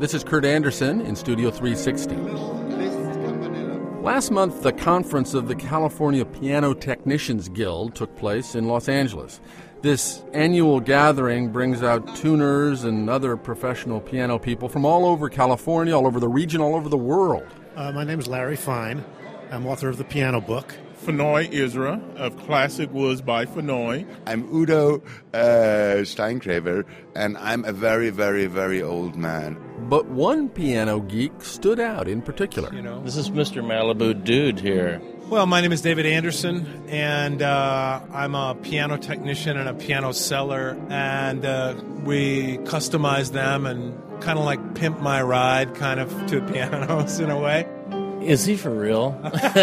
This is Kurt Anderson in Studio 360. Last month, the conference of the California Piano Technicians Guild took place in Los Angeles. This annual gathering brings out tuners and other professional piano people from all over California, all over the region, all over the world. My name is Larry Fine. I'm author of the piano book. Fenoy Isra of Classic Woods by Fenoy. I'm Udo Steinkraver, and I'm a very, very, very old man. But one piano geek stood out in particular. This is Mr. Malibu Dude here. Well, my name is David Anderson, and I'm a piano technician and a piano seller, and we customize them and kind of like pimp my ride kind of to pianos in a way. Is he for real?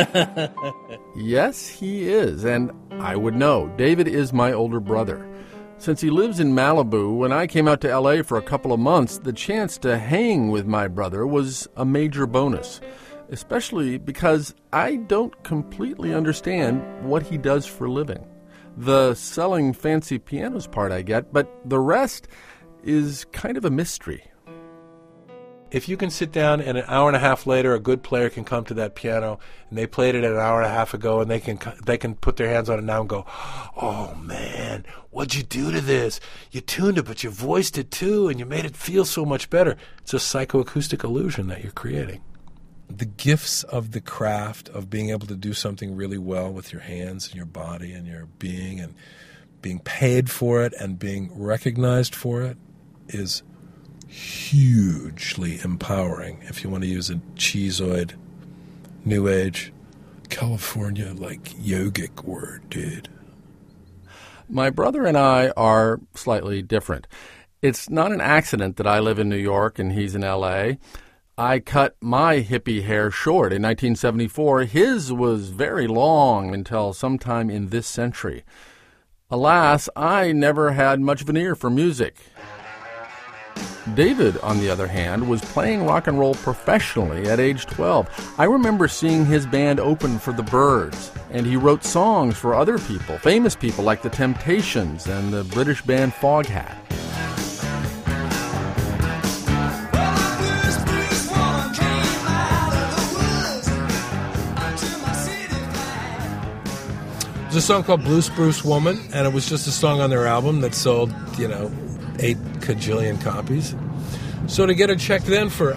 Yes, he is, and I would know. David is my older brother. Since he lives in Malibu, when I came out to L.A. for a couple of months, the chance to hang with my brother was a major bonus, especially because I don't completely understand what he does for a living. The selling fancy pianos part I get, but the rest is kind of a mystery. If you can sit down and an hour and a half later a good player can come to that piano and they played it an hour and a half ago and they can put their hands on it now and go, oh man, what'd you do to this? You tuned it, but you voiced it too and you made it feel so much better. It's a psychoacoustic illusion that you're creating. The gifts of the craft of being able to do something really well with your hands and your body and your being and being paid for it and being recognized for it is hugely empowering, if you want to use a cheeseoid, new age, California, like yogic word, dude. My brother and I are slightly different. It's not an accident that I live in New York and he's in L.A. I cut my hippie hair short in 1974. His was very long until sometime in this century. Alas, I never had much of an ear for music. David, on the other hand, was playing rock and roll professionally at age 12. I remember seeing his band open for the Byrds, and he wrote songs for other people, famous people like the Temptations and the British band Foghat. There's a song called Blue Spruce Woman, and it was just a song on their album that sold, 8 kajillion copies. So to get a check then for,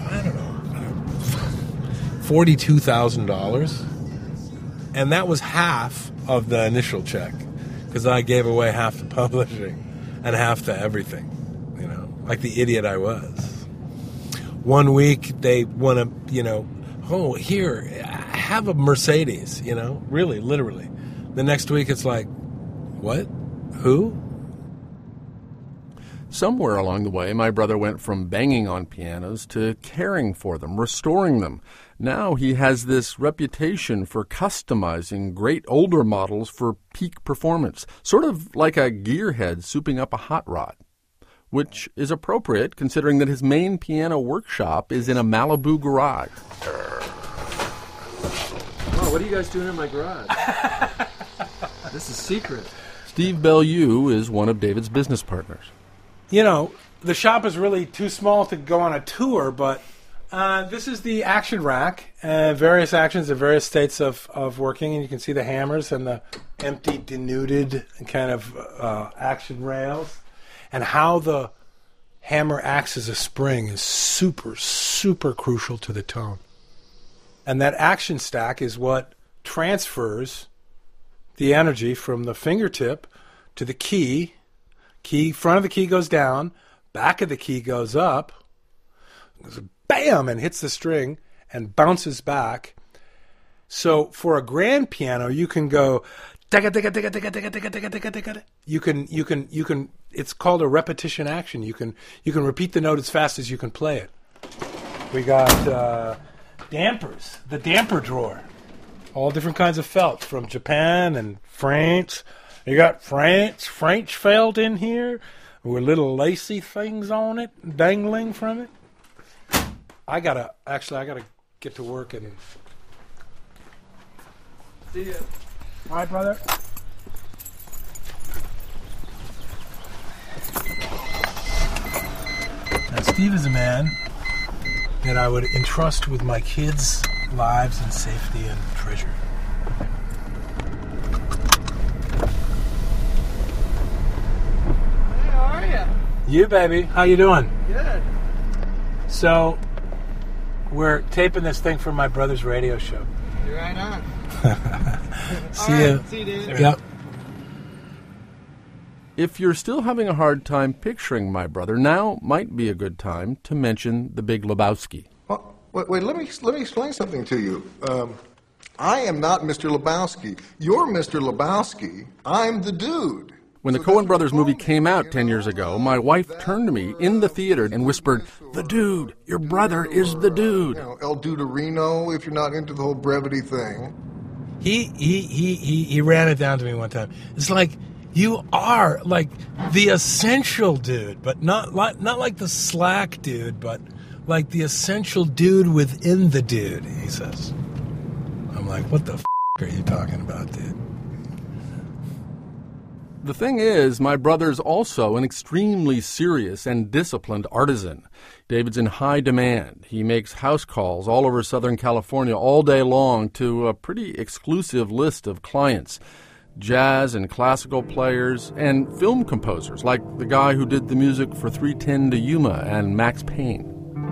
$42,000, and that was half of the initial check, because I gave away half the publishing and half the everything, like the idiot I was. One week they want to, oh, here, have a Mercedes, really, literally. The next week it's like, what? Who? Somewhere along the way, my brother went from banging on pianos to caring for them, restoring them. Now he has this reputation for customizing great older models for peak performance, sort of like a gearhead souping up a hot rod, which is appropriate considering that his main piano workshop is in a Malibu garage. Oh, what are you guys doing in my garage? This is secret. Steve Bellew is one of David's business partners. The shop is really too small to go on a tour, but this is the action rack, various actions in various states of working, and you can see the hammers and the empty, denuded kind of action rails, and how the hammer acts as a spring is super, super crucial to the tone. And that action stack is what transfers the energy from the fingertip to the key. Front of the key goes down, back of the key goes up, goes bam, and hits the string and bounces back. So for a grand piano, you can go you can it's called a repetition action. You can repeat the note as fast as you can play it. We got dampers, the damper drawer. All different kinds of felt from Japan and France. You got French felt in here with little lacy things on it, dangling from it. I gotta get to work and see ya. All right, brother. Now, Steve is a man that I would entrust with my kids' lives and safety and treasure. Hey, how are you? You, baby. How you doing? Good. So, we're taping this thing for my brother's radio show. You're right on. See All you. right, see you, dude. Yep. If you're still having a hard time picturing my brother, now might be a good time to mention the Big Lebowski. Well, wait, let me explain something to you. I am not Mr. Lebowski. You're Mr. Lebowski. I'm the dude. When the Coen Brothers movie came out 10 years ago, my wife turned to me in the theater and whispered, "The dude, your brother is the dude." You know, El Duderino, if you're not into the whole brevity thing. He ran it down to me one time. It's like, you are like the essential dude, but not like the slack dude, but like the essential dude within the dude, he says. I'm like, what the are you talking about, dude? The thing is, my brother's also an extremely serious and disciplined artisan. David's in high demand. He makes house calls all over Southern California all day long to a pretty exclusive list of clients. Jazz and classical players and film composers, like the guy who did the music for 3:10 to Yuma and Max Payne.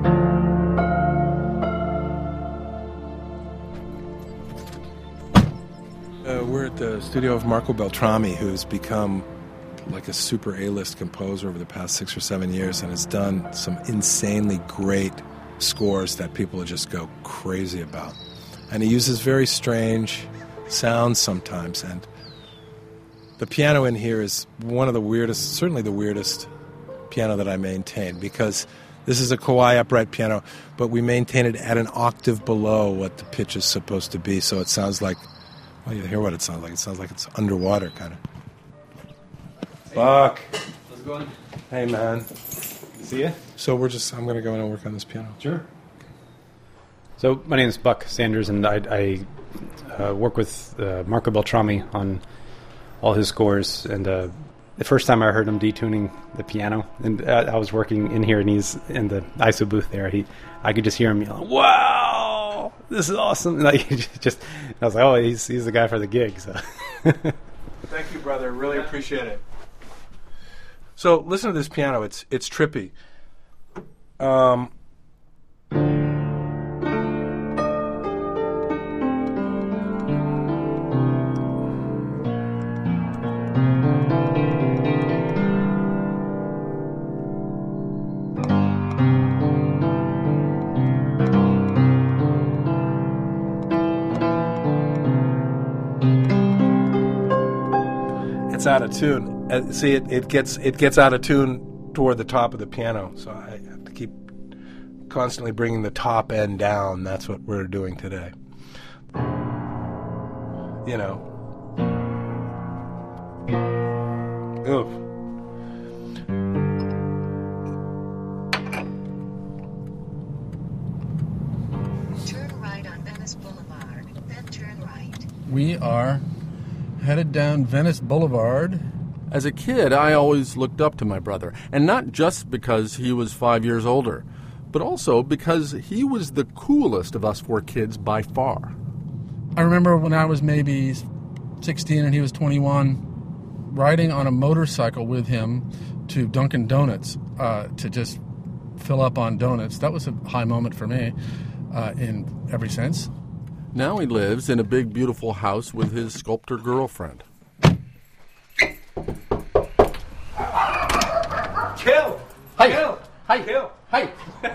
We're at the studio of Marco Beltrami, who's become like a super A-list composer over the past 6 or 7 years and has done some insanely great scores that people just go crazy about. And he uses very strange sounds sometimes, and the piano in here is one of the weirdest, certainly the weirdest piano that I maintain, because this is a Kawai upright piano, but we maintain it at an octave below what the pitch is supposed to be, so it sounds like, well, you hear what it sounds like. It sounds like it's underwater, kind of. Buck. How's it going? Hey, man. See ya. So I'm going to go in and work on this piano. Sure. So my name is Buck Sanders, and I work with Marco Beltrami on all his scores. And the first time I heard him detuning the piano, and I was working in here, and he's in the ISO booth there. I could just hear him yelling, "Wow, this is awesome!" And I was like, "Oh, he's the guy for the gig." So. Thank you, brother. Really appreciate it. So listen to this piano. It's trippy. It's out of tune. See, it gets out of tune toward the top of the piano, so I have to keep constantly bringing the top end down. That's what we're doing today. You know. Oof. Turn right on Venice Boulevard, then turn right. We are headed down Venice Boulevard. As a kid, I always looked up to my brother, and not just because he was 5 years older, but also because he was the coolest of us four kids by far. I remember when I was maybe 16 and he was 21, riding on a motorcycle with him to Dunkin' Donuts to just fill up on donuts. That was a high moment for me in every sense. Now he lives in a big, beautiful house with his sculptor girlfriend. Kill! Hi! Kill! Hi! Kill! Hi!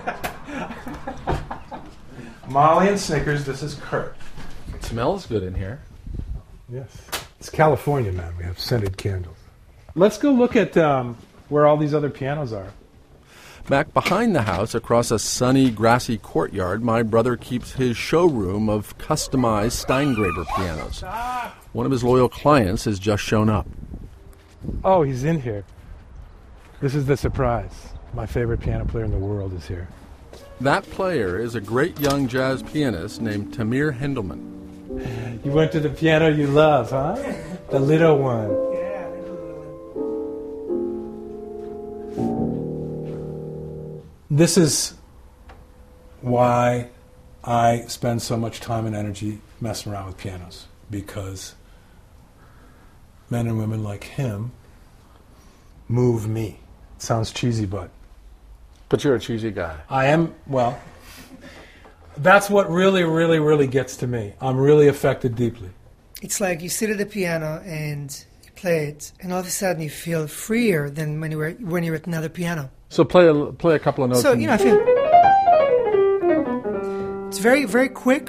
Molly and Snickers, this is Kurt. It smells good in here. Yes. It's California, man. We have scented candles. Let's go look at where all these other pianos are. Back behind the house, across a sunny, grassy courtyard, my brother keeps his showroom of customized Steingraber pianos. One of his loyal clients has just shown up. Oh, he's in here. This is the surprise. My favorite piano player in the world is here. That player is a great young jazz pianist named Tamir Hendelman. You went to the piano you love, huh? The little one. This is why I spend so much time and energy messing around with pianos, because men and women like him move me. It sounds cheesy, but you're a cheesy guy. I am, well, that's what really, really, really gets to me. I'm really affected deeply. It's like you sit at the piano and you play it, and all of a sudden you feel freer than when you're at another piano. So play a couple of notes. So, you know, I feel it's very, very quick.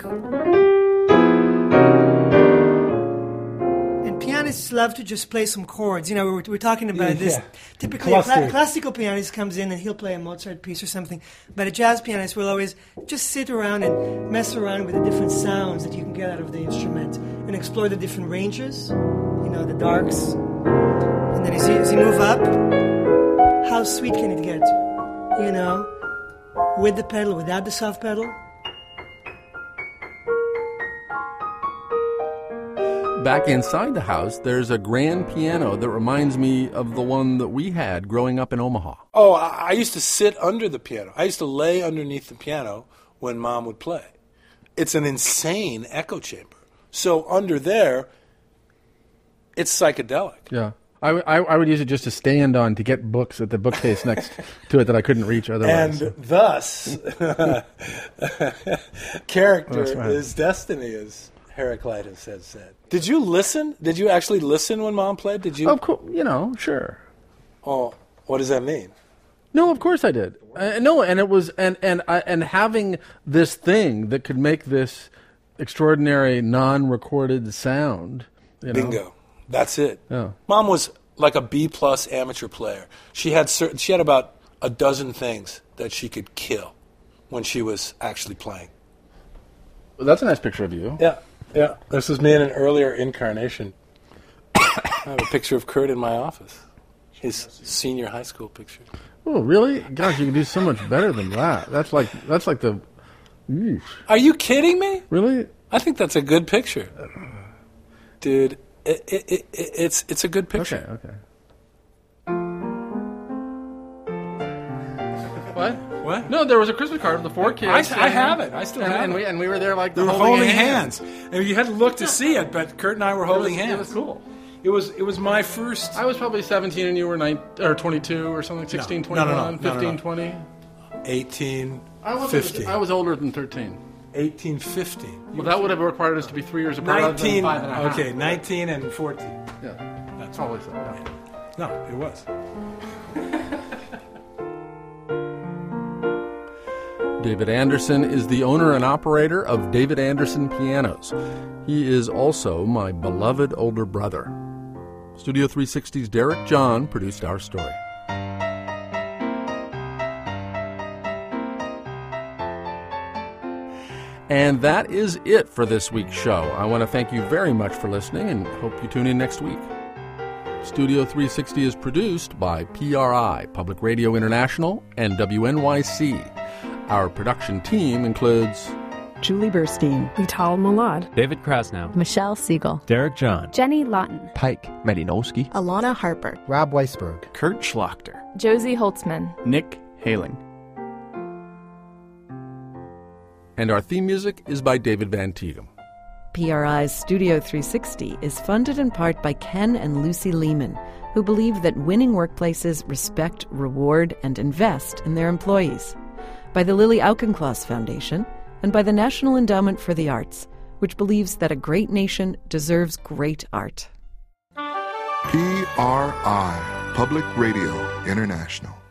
And pianists love to just play some chords. You know, we're talking about this. Yeah. Typically, a classical pianist comes in and he'll play a Mozart piece or something. But a jazz pianist will always just sit around and mess around with the different sounds that you can get out of the instrument and explore the different ranges, you know, the darks. And then as you move up, how sweet can it get? You know, with the pedal, without the soft pedal. Back inside the house, there's a grand piano that reminds me of the one that we had growing up in Omaha. Oh, I used to sit under the piano. I used to lay underneath the piano when Mom would play. It's an insane echo chamber. So under there, it's psychedelic. Yeah. I would use it just to stand on to get books at the bookcase next to it that I couldn't reach otherwise. And thus, character is destiny, as Heraclitus has said. Did you listen? Did you actually listen when Mom played? Did you? Of course, you know, sure. Oh, what does that mean? No, of course I did. No, and it was and having this thing that could make this extraordinary non-recorded sound. You know? Bingo. That's it. Yeah. Mom was like a B+ amateur player. She had about a dozen things that she could kill when she was actually playing. Well, that's a nice picture of you. Yeah. This was me in an earlier incarnation. I have a picture of Kurt in my office. His senior high school picture. Oh, really? Gosh, you can do so much better than that. That's like the. Eesh. Are you kidding me? Really? I think that's a good picture, dude. It's a good picture. Okay. What? No, there was a Christmas card of the 4 kids. I have it. I still have it. And we were there like they were holding hands. And you had to look to see it, but Kurt and I were holding hands. It was cool. It was my first. I was probably 17 and you were 22 or something, 16, 21, 15, 20. 18, 15. I was older than 13. 18, 15. Well, that would have required us to be 3 years apart. 19, rather than 5.5. okay, 19 and 14. Yeah, that's always so. Yeah. No, it was. David Anderson is the owner and operator of David Anderson Pianos. He is also my beloved older brother. Studio 360's Derek John produced our story. And that is it for this week's show. I want to thank you very much for listening and hope you tune in next week. Studio 360 is produced by PRI, Public Radio International, and WNYC. Our production team includes Julie Burstein, Vital Malad, David Krasnow, Michelle Siegel, Derek John, Jenny Lawton, Pike Medinowski, Alana Harper, Rob Weisberg, Kurt Schlachter, Josie Holtzman, Nick Haling. And our theme music is by David Van Teegum. PRI's Studio 360 is funded in part by Ken and Lucy Lehman, who believe that winning workplaces respect, reward, and invest in their employees, by the Lily Auchincloss Foundation, and by the National Endowment for the Arts, which believes that a great nation deserves great art. PRI, Public Radio International.